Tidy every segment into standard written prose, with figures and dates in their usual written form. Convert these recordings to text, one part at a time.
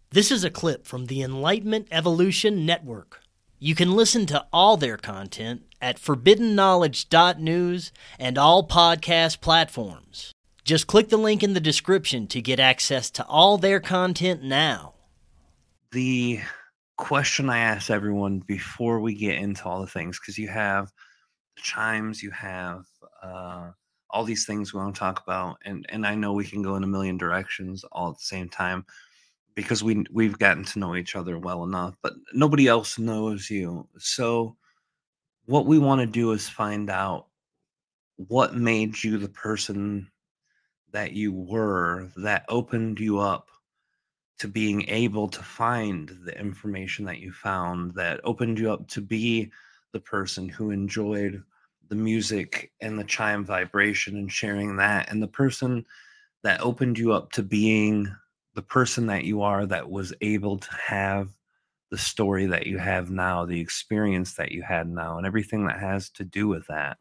This is a clip from the Enlightenment Evolution Network. You can listen to all their content at forbiddenknowledge.news and all podcast platforms. Just click the link in the description to get access to all their content now. The question I ask everyone before we get into all the things, because you have the chimes, you have all these things we want to talk about, and I know we can go in a million directions all at the same time, because we've gotten to know each other well enough, but nobody else knows you. So what we want to do is find out what made you the person that you were, that opened you up to being able to find the information that you found, that opened you up to be the person who enjoyed the music and the chime vibration and sharing that, and the person that opened you up to being the person that you are, that was able to have the story that you have now, the experience that you had now, and everything that has to do with that.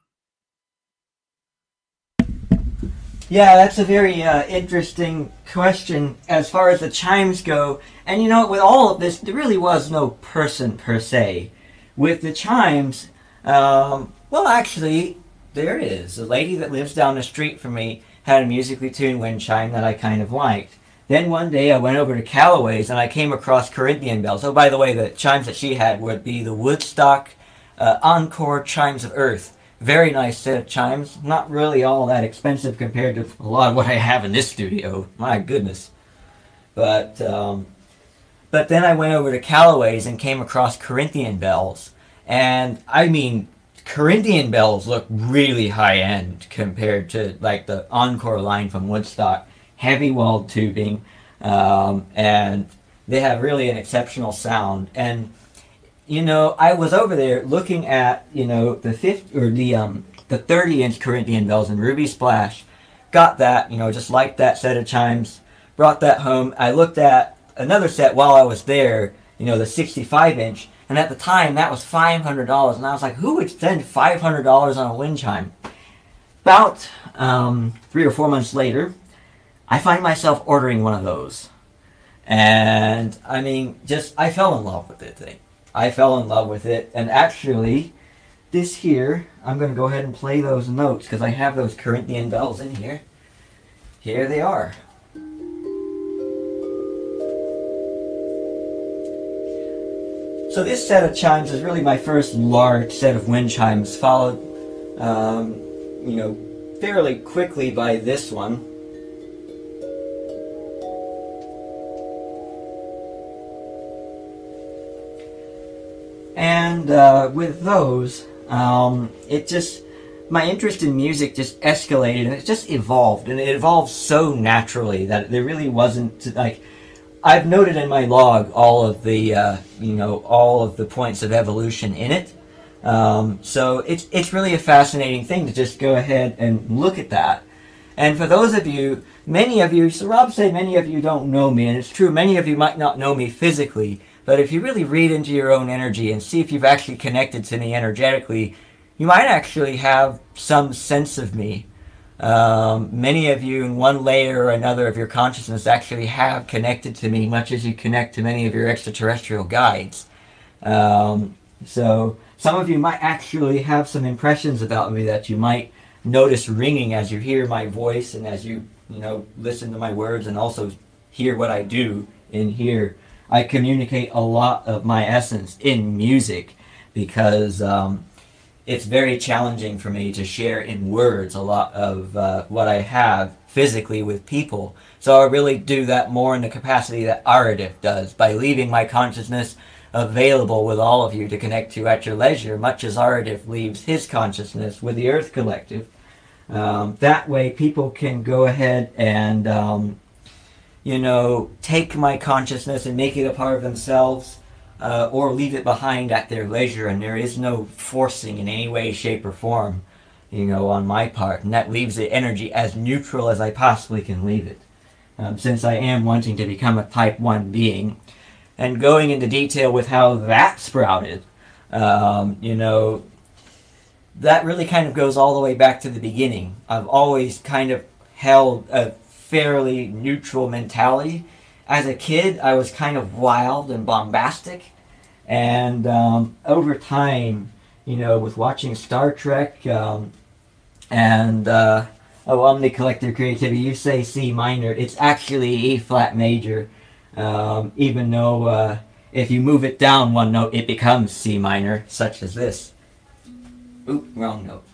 Yeah, that's a very interesting question as far as the chimes go. And you know, with all of this, there really was no person per se. With the chimes, well, actually, there is. A lady that lives down the street from me had a musically tuned wind chime that I kind of liked. Then one day I went over to Callaway's and I came across Corinthian bells. Oh, by the way, the chimes that she had would be the Woodstock Encore Chimes of Earth. Very nice set of chimes. Not really all that expensive compared to a lot of what I have in this studio. My goodness. But then I went over to Callaway's and came across Corinthian bells. And I mean, Corinthian bells look really high-end compared to like the Encore line from Woodstock. Heavy walled tubing, and they have really an exceptional sound. And you know, I was over there looking at, you know, the 30-inch Corinthian bells in Ruby Splash. Got that, you know, just liked that set of chimes. Brought that home. I looked at another set while I was there, you know, the 65-inch, and at the time that was $500, and I was like, who would spend $500 on a wind chime? About 3 or 4 months later, I find myself ordering one of those. And, I mean, I fell in love with it thing. I fell in love with it. And actually, this here, I'm going to go ahead and play those notes because I have those Corinthian bells in here. Here they are. So this set of chimes is really my first large set of wind chimes, followed, you know, fairly quickly by this one. And with those, my interest in music just escalated, and it just evolved, and it evolved so naturally that there really wasn't, like, I've noted in my log all of the, all of the points of evolution in it. So it's really a fascinating thing to just go ahead and look at that. And for those of you, many of you, so Rob said many of you don't know me, and it's true, many of you might not know me physically, but if you really read into your own energy and see if you've actually connected to me energetically, you might actually have some sense of me. Many of you in one layer or another of your consciousness actually have connected to me, much as you connect to many of your extraterrestrial guides. So some of you might actually have some impressions about me that you might notice ringing as you hear my voice and as you listen to my words and also hear what I do in here. I communicate a lot of my essence in music because it's very challenging for me to share in words a lot of what I have physically with people. So I really do that more in the capacity that Aradif does, by leaving my consciousness available with all of you to connect to at your leisure, much as Aradif leaves his consciousness with the Earth Collective. That way people can go ahead and take my consciousness and make it a part of themselves, or leave it behind at their leisure, and there is no forcing in any way, shape, or form, on my part, and that leaves the energy as neutral as I possibly can leave it, since I am wanting to become a Type 1 being. And going into detail with how that sprouted, that really kind of goes all the way back to the beginning. I've always kind of held a fairly neutral mentality, as a kid, I was kind of wild and bombastic. And over time, with watching Star Trek and Omni Collective Creativity, you say C minor. It's actually E flat major. Even though if you move it down one note, it becomes C minor, such as this. Oop, wrong note.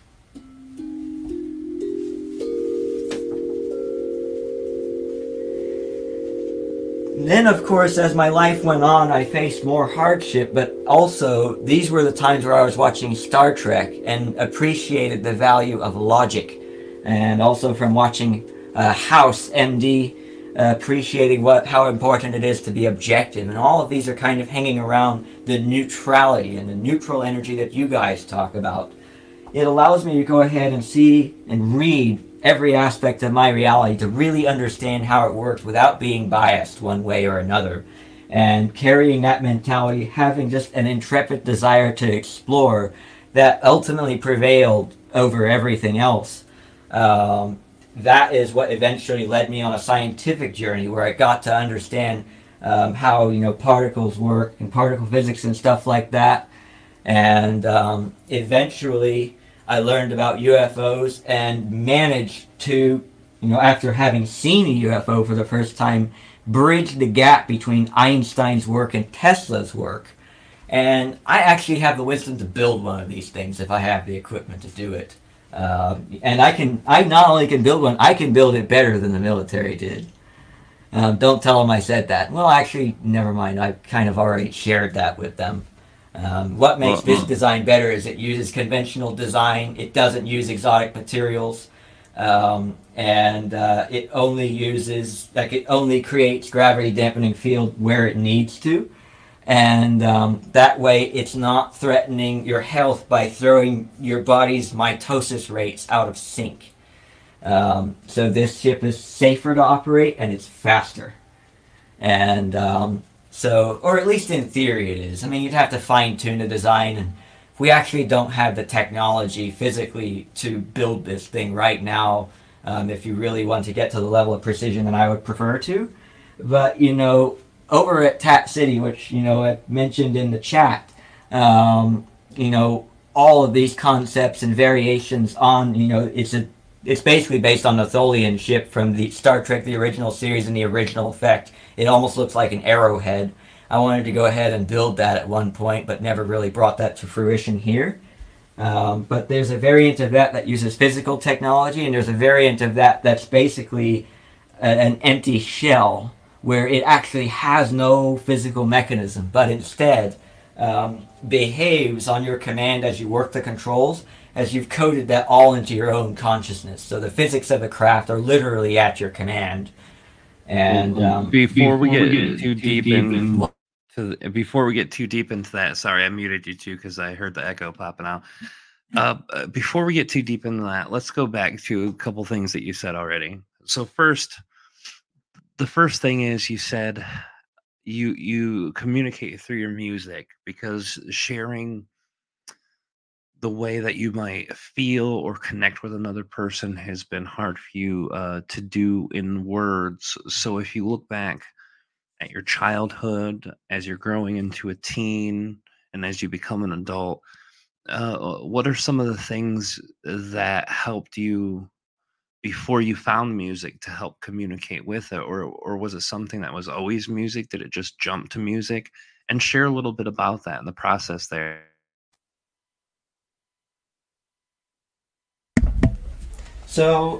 Then, of course, as my life went on, I faced more hardship, but also these were the times where I was watching Star Trek and appreciated the value of logic. And also from watching House MD, appreciating how important it is to be objective. And all of these are kind of hanging around the neutrality and the neutral energy that you guys talk about. It allows me to go ahead and see and read every aspect of my reality to really understand how it works without being biased one way or another. And carrying that mentality, having just an intrepid desire to explore that ultimately prevailed over everything else. That is what eventually led me on a scientific journey where I got to understand how particles work and particle physics and stuff like that. And eventually I learned about UFOs and managed to, after having seen a UFO for the first time, bridge the gap between Einstein's work and Tesla's work. And I actually have the wisdom to build one of these things if I have the equipment to do it. And I not only can build one, I can build it better than the military did. Don't tell them I said that. Well, actually, never mind. I kind of already shared that with them. What makes this design better is it uses conventional design. It doesn't use exotic materials. And it only creates gravity dampening field where it needs to. And that way it's not threatening your health by throwing your body's mitosis rates out of sync. So this ship is safer to operate and it's faster. And or at least in theory it is. I mean, you'd have to fine-tune the design, and we actually don't have the technology physically to build this thing right now, if you really want to get to the level of precision that I would prefer to. But, over at Tat City, which, I mentioned in the chat, all of these concepts and variations on, it's basically based on the Tholian ship from the Star Trek, the original series, and the original effect. It almost looks like an arrowhead. I wanted to go ahead and build that at one point, but never really brought that to fruition here. But there's a variant of that uses physical technology, and there's a variant of that's basically an empty shell, where it actually has no physical mechanism, but instead behaves on your command as you work the controls, as you've coded that all into your own consciousness. So the physics of the craft are literally at your command. And before we get too deep into that, sorry, I muted you too because I heard the echo popping out. Before we get too deep into that, let's go back to a couple things that you said already. So the first thing is you said you communicate through your music because sharing the way that you might feel or connect with another person has been hard for you to do in words. So if you look back at your childhood, as you're growing into a teen, and as you become an adult, what are some of the things that helped you before you found music to help communicate with it? Or was it something that was always music? Did it just jump to music? And share a little bit about that and the process there. So,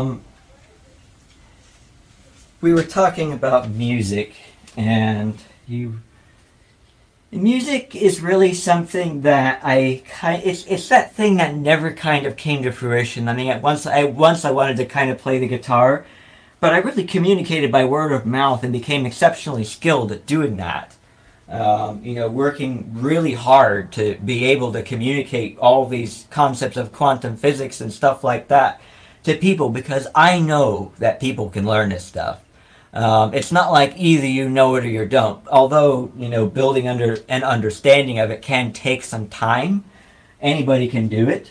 we were talking about music, and music is really something that it's that thing that never kind of came to fruition. I mean, at once I wanted to kind of play the guitar, but I really communicated by word of mouth and became exceptionally skilled at doing that. Working really hard to be able to communicate all these concepts of quantum physics and stuff like that to people, because I know that people can learn this stuff. It's not like either you know it or you don't. Although, building under an understanding of it can take some time, anybody can do it.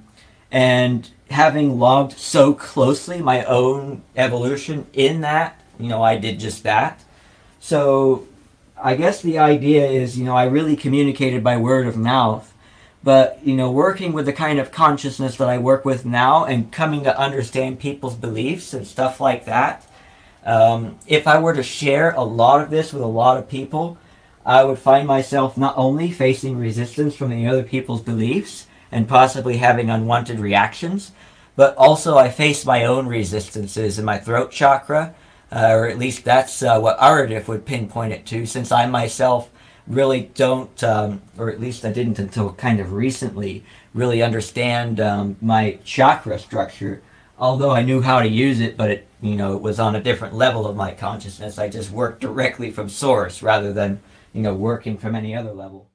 And having logged so closely my own evolution in that I did just that. So I guess the idea is, I really communicated by word of mouth. But, working with the kind of consciousness that I work with now and coming to understand people's beliefs and stuff like that, if I were to share a lot of this with a lot of people, I would find myself not only facing resistance from the other people's beliefs and possibly having unwanted reactions, but also I face my own resistances in my throat chakra, or at least that's what Aradif would pinpoint it to, since I myself really don't, or at least I didn't until kind of recently, really understand my chakra structure. Although I knew how to use it, but it was on a different level of my consciousness. I just worked directly from source rather than, working from any other level.